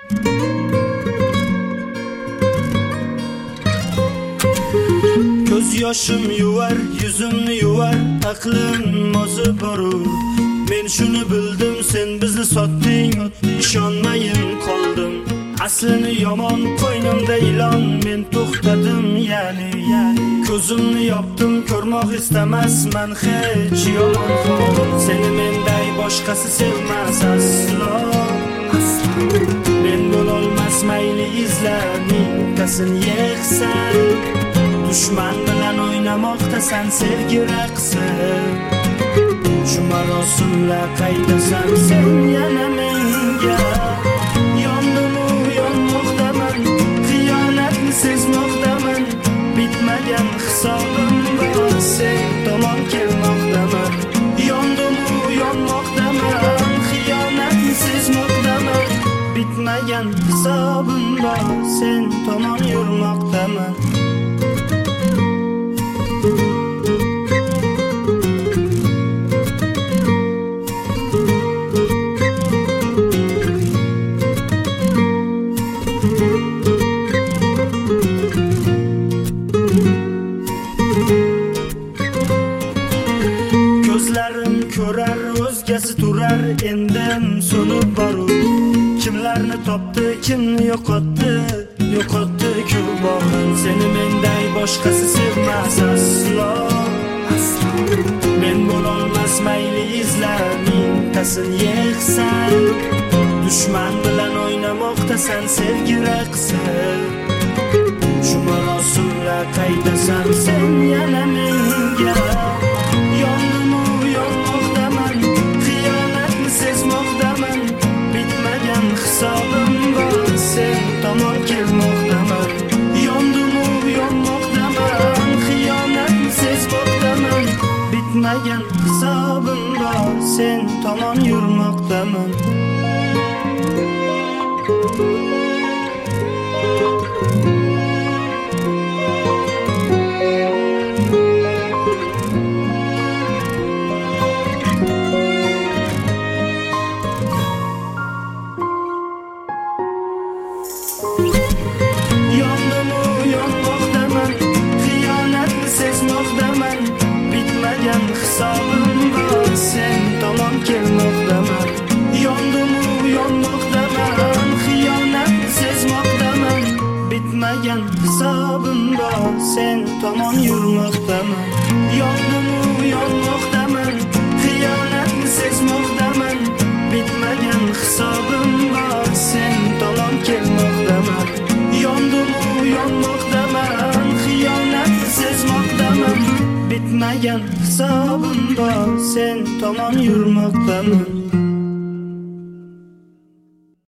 Ko'z yoshim yuvar, yuzimni yuvar, aqlim ozib borur. Men shuni bildim, sen bizni sotding, ishonmayin qoldim. Aslini yomon qo'ynimda ilon, men to'xtadim yani. Ko'zimni yopdim, ko'rmoq istamasman hech yomon hol. Seni menday boshqasi sevmas aslo. Men bo'lolmas mayli izla, mingtasin yig'san. Dushman bilan o'ynamoqdasan sevgi raqsi. Shu marosimla qaydasan sen yana menga. Yondim-u yonmoqdaman, xiyonatni sezmoqdaman. Bitmagan hisobim bor, sen tomon kelmoqdaman. Yondim-u yonmoqdaman, xiyonatni sezmoqdaman. Bitmagan hisobim bor, sen tomon yurmoqdaman. Ko'zlarim ko'rar, o'zgasi turar, endim so'nib borur. Kimlarni topdi, kimni yo'qotdi, yo'qotdi-ku borin. Seni menday boshqasi sevmas aslo. Men bo'lolmas mayli izla, mingtasin yig'san. Dushman bilan o'ynamoqdasan sevgi raqsi. Shu marosimla qaydasan sen yana menga. Yondim-u yonmoqdaman, xiyonatni sezmoqdaman. Bitmagan hisobim bor, sen tomon kelmoqdaman. Yondim-u yonmoqdaman, xiyonatni sezmoqdaman. Bitmagan hisobim bor, sen tomon yurmoqdaman. Yondim-u yonmoqdaman, xiyonatni sezmoqdaman. Bitmagan hisobim bor, sen tomon kelmoqdaman. Yondim-u yonmoqdaman, xiyonatni sezmoqdaman. Bitmagan hisobim bor, sen tomon yurmoqdaman. Yondim-u yonmoqdaman, xiyonatni sezmoqdaman. Bitmagan hisobim bor, sen tomon kelmoqdaman. Yondim-u yonmoqdaman, xiyonatni sezmoqdaman. Bitmagan hisobim bor, sen tomon yurmoqdaman.